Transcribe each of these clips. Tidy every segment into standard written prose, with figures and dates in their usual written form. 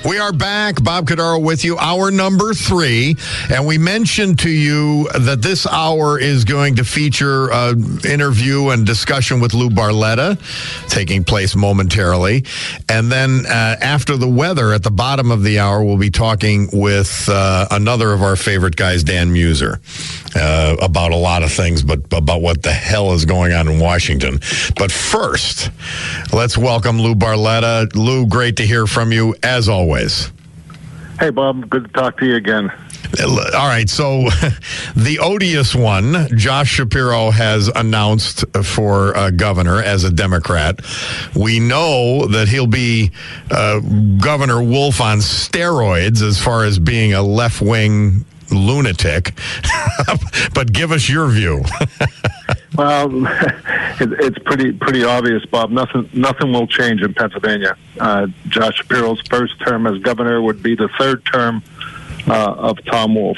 We are back. Bob Cordaro with you, hour number 3. And we mentioned to you that this hour is going to feature an interview and discussion with Lou Barletta, taking place momentarily. And then after the weather, at the bottom of the hour, we'll be talking with another of our favorite guys, Dan Muser, about a lot of things, but about what the hell is going on in Washington. But first, let's welcome Lou Barletta. Lou, great to hear from you, as always. Hey, Bob. Good to talk to you again. All right, so the odious one, Josh Shapiro, has announced for governor as a Democrat. We know that he'll be Governor Wolf on steroids as far as being a left-wing lunatic. But give us your view. Well, it's pretty obvious, Bob. Nothing will change in Pennsylvania. Josh Shapiro's first term as governor would be the third term of Tom Wolf.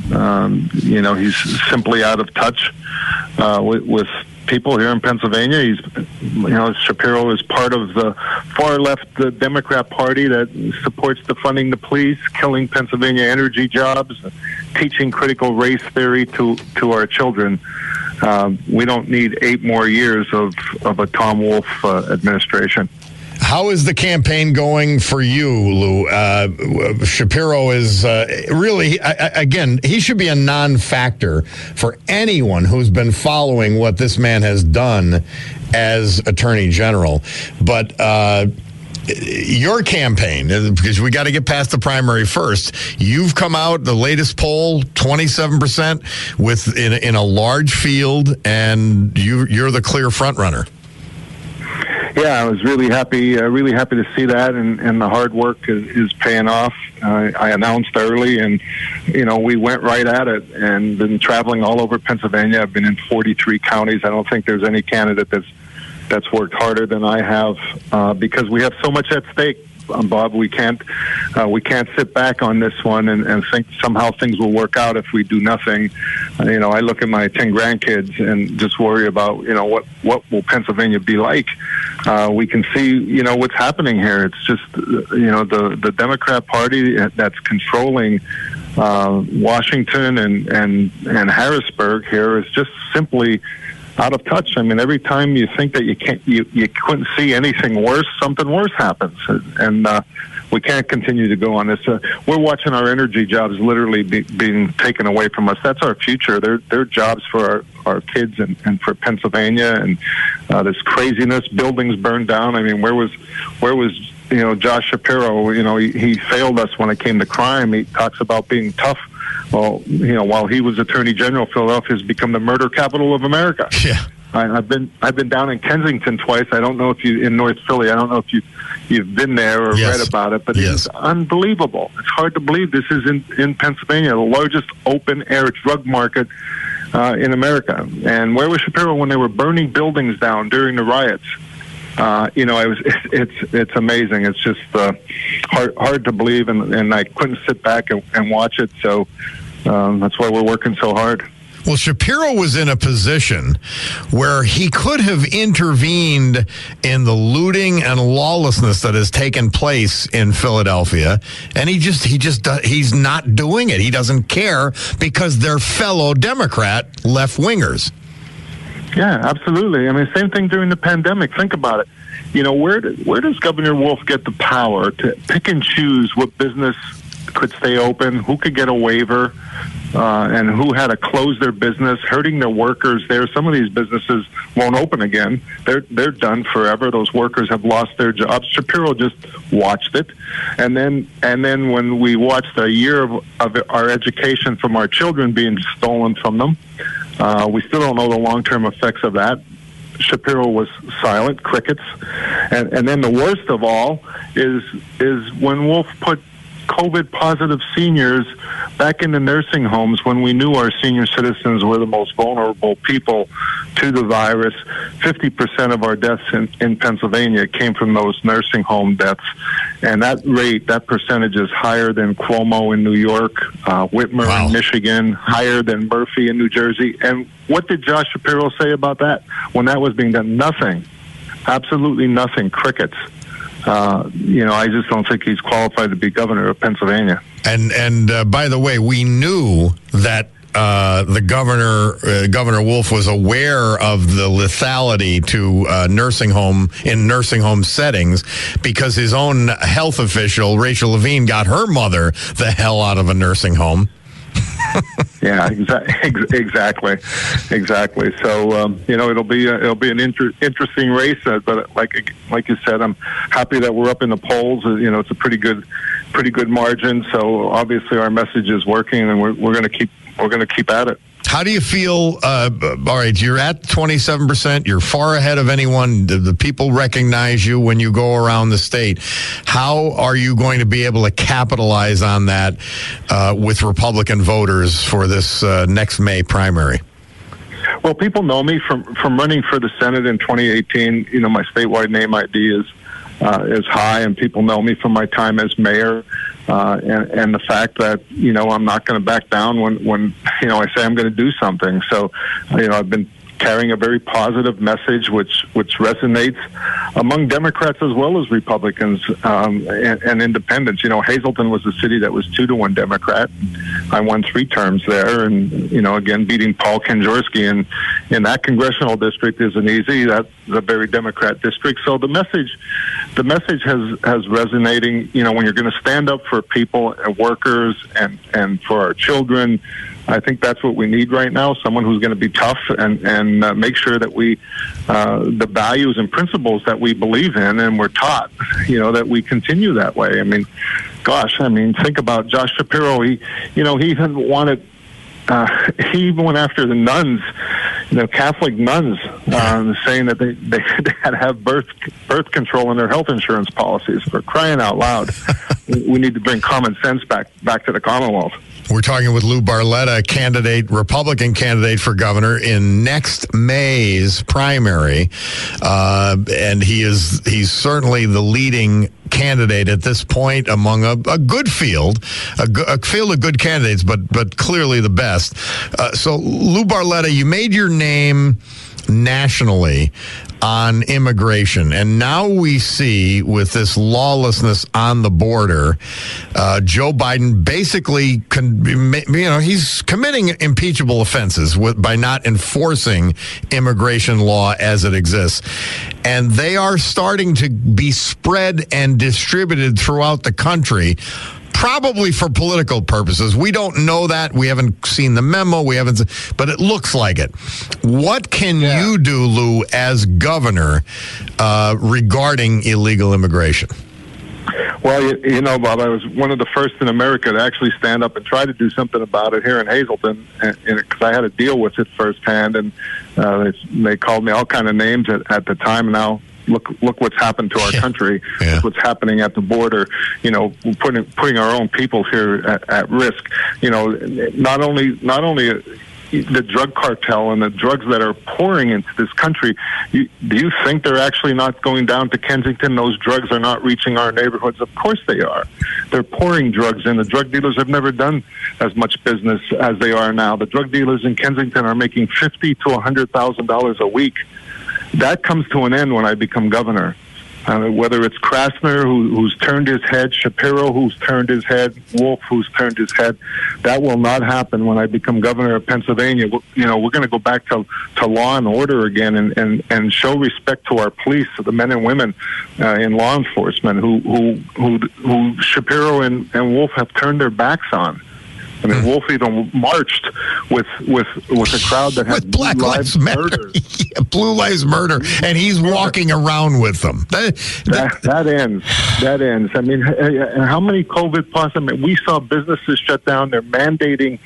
He's simply out of touch with people here in Pennsylvania. Shapiro is part of the far left Democrat Party that supports defunding the police, killing Pennsylvania energy jobs, teaching critical race theory to our children. We don't need 8 more years of a Tom Wolf administration. How is the campaign going for you, Lou? Shapiro is really, again, he should be a non-factor for anyone who's been following what this man has done as Attorney General. But your campaign, because we got to get past the primary first, you've come out, the latest poll, 27% in a large field, and you're the clear front runner. Yeah, I was really happy to see that, and the hard work is paying off. I announced early, and we went right at it, and been traveling all over Pennsylvania. I've been in 43 counties. I don't think there's any candidate that's worked harder than I have, because we have so much at stake. Bob, we can't sit back on this one and think somehow things will work out if we do nothing. I look at my 10 grandkids and just worry about what will Pennsylvania be like. We can see what's happening here. It's just the Democrat Party that's controlling Washington and Harrisburg here is just simply out of touch. I mean, every time you think that you couldn't see anything worse, something worse happens, and we can't continue to go on this. We're watching our energy jobs literally being taken away from us. That's our future. They're jobs for our kids and for Pennsylvania. And this craziness, buildings burned down. I mean, where was Josh Shapiro? He failed us when it came to crime. He talks about being tough. Well, while he was Attorney General, Philadelphia has become the murder capital of America. Yeah, I've been down in Kensington twice. I don't know if in North Philly. I don't know if you've been there or read about it, but it's unbelievable. It's hard to believe this is in Pennsylvania, the largest open air drug market in America. And where was Shapiro when they were burning buildings down during the riots? It's amazing. It's just hard to believe, and I couldn't sit back and watch it. So that's why we're working so hard. Well, Shapiro was in a position where he could have intervened in the looting and lawlessness that has taken place in Philadelphia, and he's not doing it. He doesn't care because they're fellow Democrat left-wingers. Yeah, absolutely. I mean, same thing during the pandemic. Think about it. Where does Governor Wolf get the power to pick and choose what business could stay open, who could get a waiver, and who had to close their business, hurting their workers there? Some of these businesses won't open again. They're done forever. Those workers have lost their jobs. Shapiro just watched it. And then when we watched a year of our education from our children being stolen from them, we still don't know the long-term effects of that. Shapiro was silent, crickets. And then the worst of all is when Wolf put COVID-positive seniors back into nursing homes when we knew our senior citizens were the most vulnerable people to the virus. 50% of our deaths in Pennsylvania came from those nursing home deaths. And that percentage is higher than Cuomo in New York, Whitmer in Michigan, higher than Murphy in New Jersey. And what did Josh Shapiro say about that when that was being done? Nothing. Absolutely nothing. Crickets. I just don't think he's qualified to be governor of Pennsylvania. And by the way, we knew that the Governor Wolf was aware of the lethality to nursing home settings, because his own health official, Rachel Levine, got her mother the hell out of a nursing home. Yeah, exactly. So it'll be an interesting race, but like you said, I'm happy that we're up in the polls. It's a pretty good margin. So obviously our message is working, and we're going to keep at it. How do you feel? All right, you're at 27%. You're far ahead of anyone. The people recognize you when you go around the state. How are you going to be able to capitalize on that with Republican voters for this next May primary? Well, people know me from running for the Senate in 2018. My statewide name ID is high, and people know me from my time as mayor. And the fact that, I'm not going to back down when I say I'm going to do something. So, I've been carrying a very positive message, which resonates among Democrats as well as Republicans and independents. Hazleton was a city that was 2-1 Democrat. I won 3 terms there, and again, beating Paul Kanjorski in that congressional district isn't easy. That's a very Democrat district. So the message has resonating. When you're going to stand up for people and workers and for our children, I think that's what we need right now. Someone who's going to be tough and make sure that we, the values and principles that we believe in and we're taught, that we continue that way. Think about Josh Shapiro. He hadn't wanted. He even went after the nuns, Catholic nuns, saying that they had to have birth control in their health insurance policies. For crying out loud, we need to bring common sense back to the Commonwealth. We're talking with Lou Barletta, Republican candidate for governor in next May's primary, and he's certainly the leading candidate at this point among a good field, a field of good candidates, but clearly the best. So, Lou Barletta, you made your name nationally on immigration, and now we see with this lawlessness on the border, Joe Biden basically he's committing impeachable offenses by not enforcing immigration law as it exists, and they are starting to be spread and distributed throughout the country, probably for political purposes. We don't know that. We haven't seen the memo. But it looks like it. What can you do, Lou, as governor regarding illegal immigration? Well, Bob, I was one of the first in America to actually stand up and try to do something about it here in Hazleton, because I had to deal with it firsthand, and they called me all kind of names at the time. And now look what's happened to our country. Yeah. Look what's happening at the border. Putting our own people here at risk. Not only the drug cartel and the drugs that are pouring into this country. Do you think they're actually not going down to Kensington? Those drugs are not reaching our neighborhoods. Of course they are. They're pouring drugs in. The drug dealers have never done as much business as they are now. The drug dealers in Kensington are making $50,000 to $100,000 a week. That comes to an end when I become governor. Whether it's Krasner, who's turned his head, Shapiro, who's turned his head, Wolf, who's turned his head, that will not happen when I become governor of Pennsylvania. We're going to go back to law and order again, and show respect to our police, to the men and women in law enforcement who Shapiro and Wolf have turned their backs on. Wolf even marched with a crowd that had Black Lives Matter. Yeah, Blue Lives Matter, and he's walking around with them. That ends. How many COVID positive? We saw businesses shut down. They're mandating,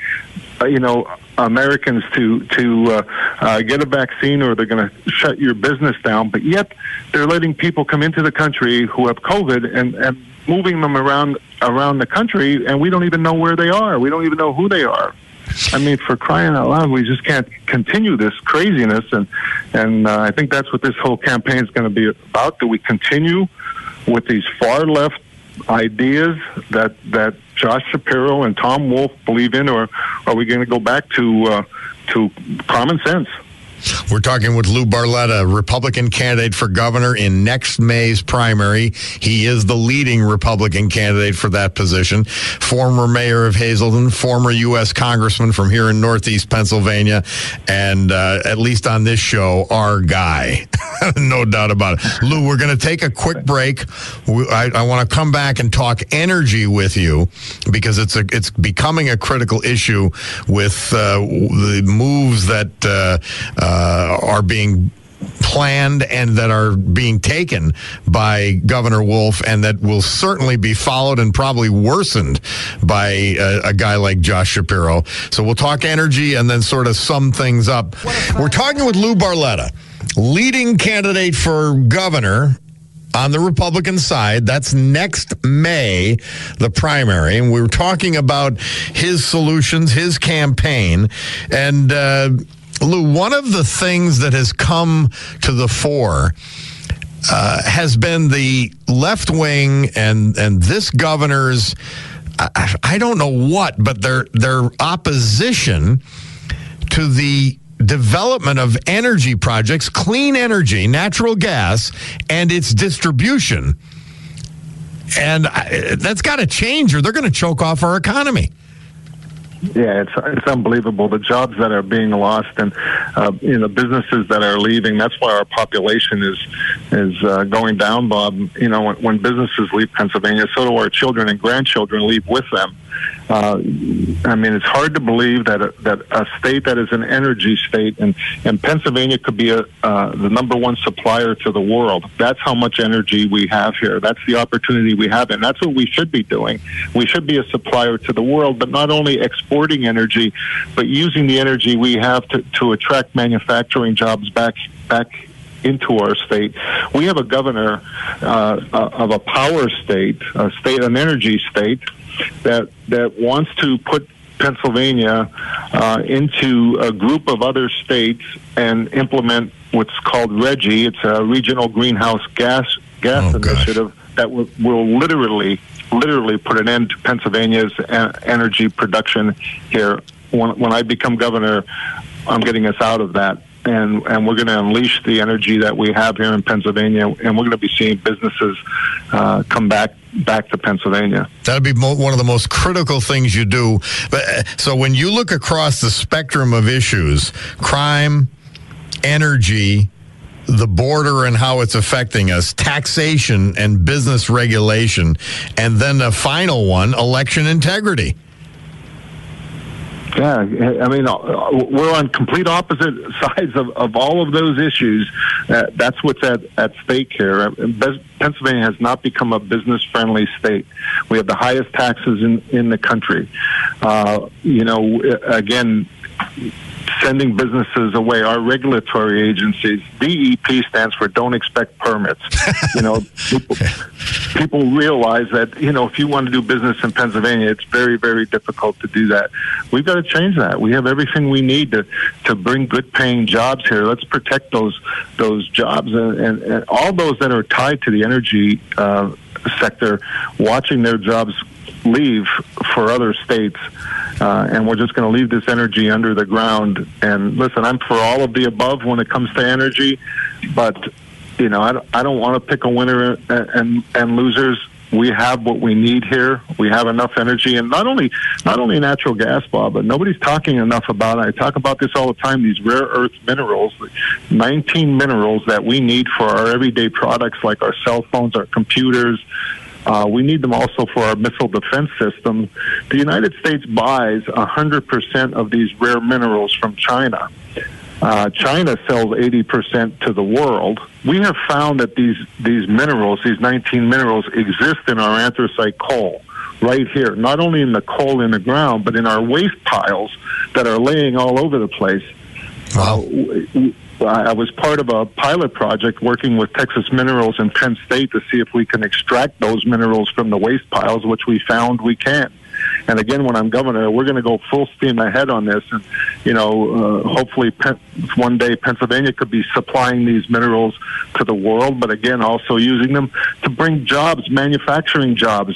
Americans to get a vaccine, or they're going to shut your business down. But yet they're letting people come into the country who have COVID and moving them around the country, and we don't even know where they are. We don't even know who they are. For crying out loud, we just can't continue this craziness, and I think that's what this whole campaign is going to be about. Do we continue with these far left ideas that Josh Shapiro and Tom Wolf believe in, or are we going to go back to common sense? We're talking with Lou Barletta, Republican candidate for governor in next May's primary. He is the leading Republican candidate for that position. Former mayor of Hazleton, former U.S. congressman from here in Northeast Pennsylvania, and at least on this show, our guy. No doubt about it. Lou, we're going to take a quick break. I want to come back and talk energy with you because it's becoming a critical issue with the moves that are being planned and that are being taken by Governor Wolf, and that will certainly be followed and probably worsened by a guy like Josh Shapiro. So we'll talk energy and then sort of sum things up. We're talking with Lou Barletta, leading candidate for governor on the Republican side. That's next May, the primary. And we were talking about his solutions, his campaign. And Lou, one of the things that has come to the fore has been the left wing and this governor's, I don't know what, but their opposition to the development of energy projects, clean energy, natural gas, and its distribution. And that's got to change or they're going to choke off our economy. Yeah, it's unbelievable. The jobs that are being lost and businesses that are leaving. That's why our population is going down, Bob. You know, when businesses leave Pennsylvania, so do our children and grandchildren leave with them. I mean, it's hard to believe that a state that is an energy state, and Pennsylvania could be the number one supplier to the world. That's how much energy we have here. That's the opportunity we have, and that's what we should be doing. We should be a supplier to the world, but not only exporting energy, but using the energy we have to attract manufacturing jobs back into our state. We have a governor of a power state, an energy state, that wants to put Pennsylvania into a group of other states and implement what's called RGGI. It's a regional greenhouse gas initiative that will literally put an end to Pennsylvania's energy production here. When I become governor, I'm getting us out of that. And we're going to unleash the energy that we have here in Pennsylvania, and we're going to be seeing businesses come back to Pennsylvania. That'd be one of the most critical things you do. But so when you look across the spectrum of issues, crime, energy, the border and how it's affecting us, taxation and business regulation, and then the final one, election integrity. Yeah, I mean, we're on complete opposite sides of all of those issues. That's what's at stake here. Pennsylvania has not become a business-friendly state. We have the highest taxes in the country. Again, sending businesses away. Our regulatory agencies, DEP stands for Don't Expect Permits. People realize that, if you want to do business in Pennsylvania, it's very, very difficult to do that. We've got to change that. We have everything we need to bring good paying jobs here. Let's protect those jobs and all those that are tied to the energy sector, watching their jobs leave for other states. And we're just going to leave this energy under the ground. And listen, I'm for all of the above when it comes to energy, but I don't want to pick a winner and losers. We have what we need here. We have enough energy, and not only natural gas, Bob, but nobody's talking enough about it. I talk about this all the time. These rare earth minerals, 19 minerals that we need for our everyday products, like our cell phones, our computers. We need them also for our missile defense system. The United States buys 100% of these rare minerals from China. China sells 80% to the world. We have found that these minerals, these 19 minerals, exist in our anthracite coal right here, not only in the coal in the ground, but in our waste piles that are laying all over the place. Wow. I was part of a pilot project working with Texas Minerals in Penn State to see if we can extract those minerals from the waste piles, which we found we can. And again, when I'm governor, we're going to go full steam ahead on this. And, hopefully one day Pennsylvania could be supplying these minerals to the world, but again, also using them to bring jobs, manufacturing jobs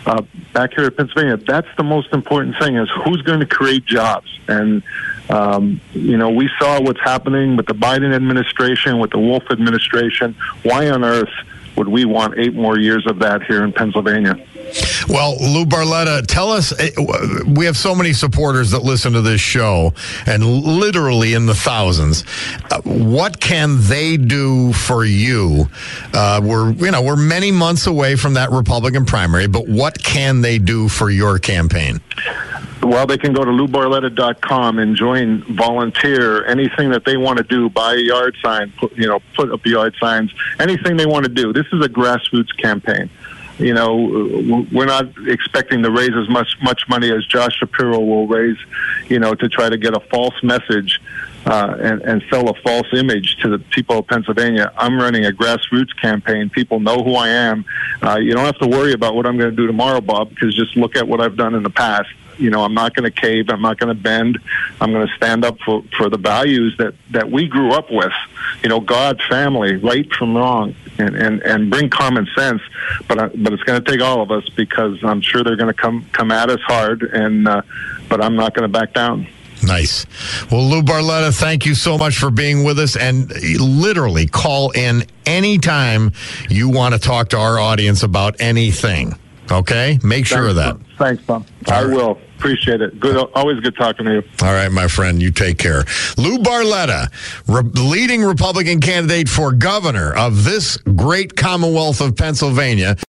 back here in Pennsylvania. That's the most important thing, is who's going to create jobs. And, we saw what's happening with the Biden administration, with the Wolf administration. Why on earth would we want 8 more years of that here in Pennsylvania? Well, Lou Barletta, tell us, we have so many supporters that listen to this show, and literally in the thousands. What can they do for you? We're many months away from that Republican primary, but what can they do for your campaign? Well, they can go to LouBarletta.com and volunteer, anything that they want to do, buy a yard sign, put up yard signs, anything they want to do. This is a grassroots campaign. We're not expecting to raise as much money as Josh Shapiro will raise, to try to get a false message and sell a false image to the people of Pennsylvania. I'm running a grassroots campaign. People know who I am. You don't have to worry about what I'm going to do tomorrow, Bob, because just look at what I've done in the past. I'm not going to cave. I'm not going to bend. I'm going to stand up for the values that we grew up with. God, family, right from wrong, and bring common sense. But it's going to take all of us, because I'm sure they're going to come at us hard. But I'm not going to back down. Nice. Well, Lou Barletta, thank you so much for being with us, and literally call in anytime you want to talk to our audience about anything. Okay? Make sure of that. Thanks, Bob. I will. Appreciate it. Good. Always good talking to you. All right, my friend. You take care. Lou Barletta, leading Republican candidate for governor of this great Commonwealth of Pennsylvania.